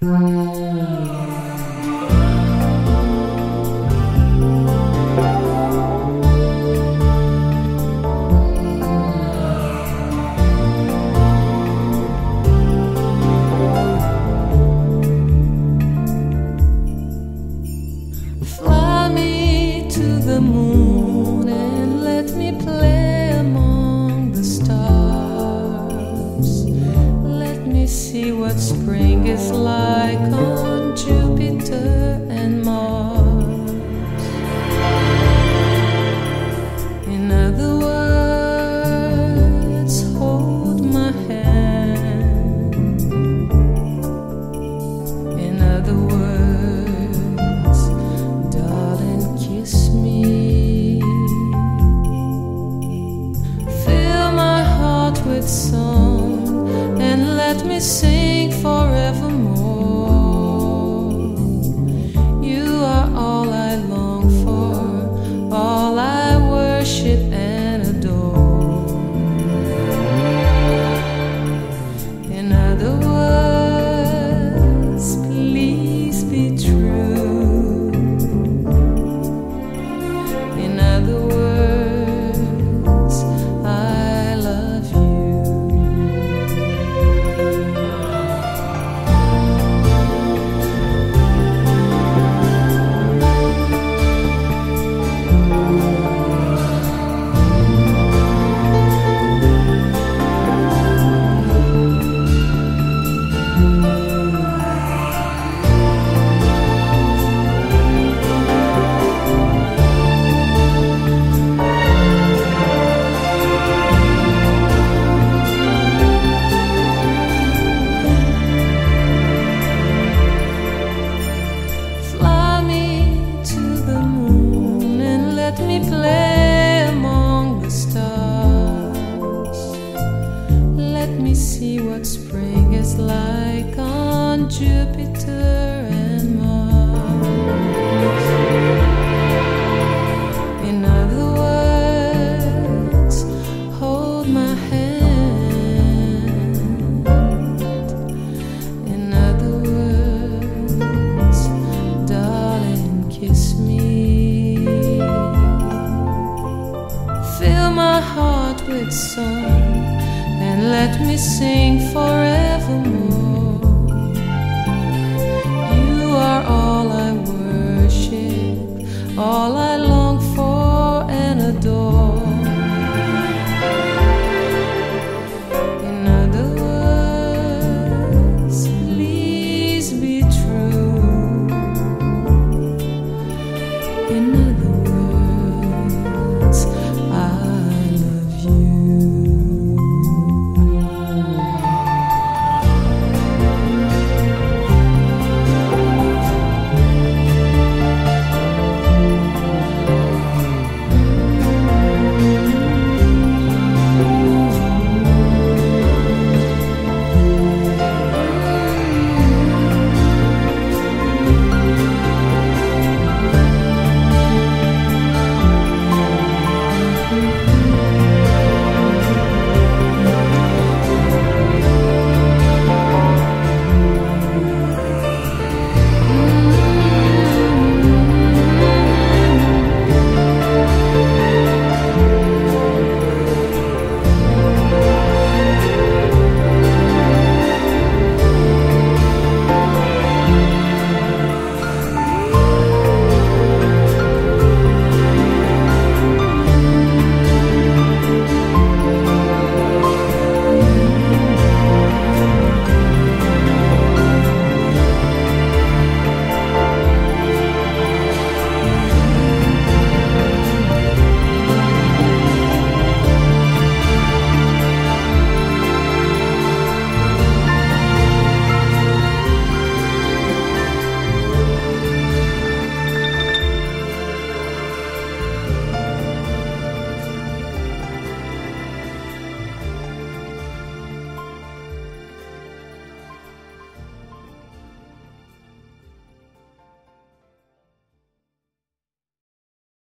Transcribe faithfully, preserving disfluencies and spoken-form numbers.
Fly me to the moon and let me play among the stars. Let me see what spring is like on Jupiter and Mars. In other words, hold my hand. In other words, darling, kiss me. Fill my heart with song and let me sing forevermore. You are all I long for, all I worship and adore. In other words, please be true. In other words, I love you. Fly me to the moon and let me play among the stars. Let me see what spring is like on Jupiter and Mars. In other words, hold my hand. In other words, darling, kiss me. Fill my heart with song and let me sing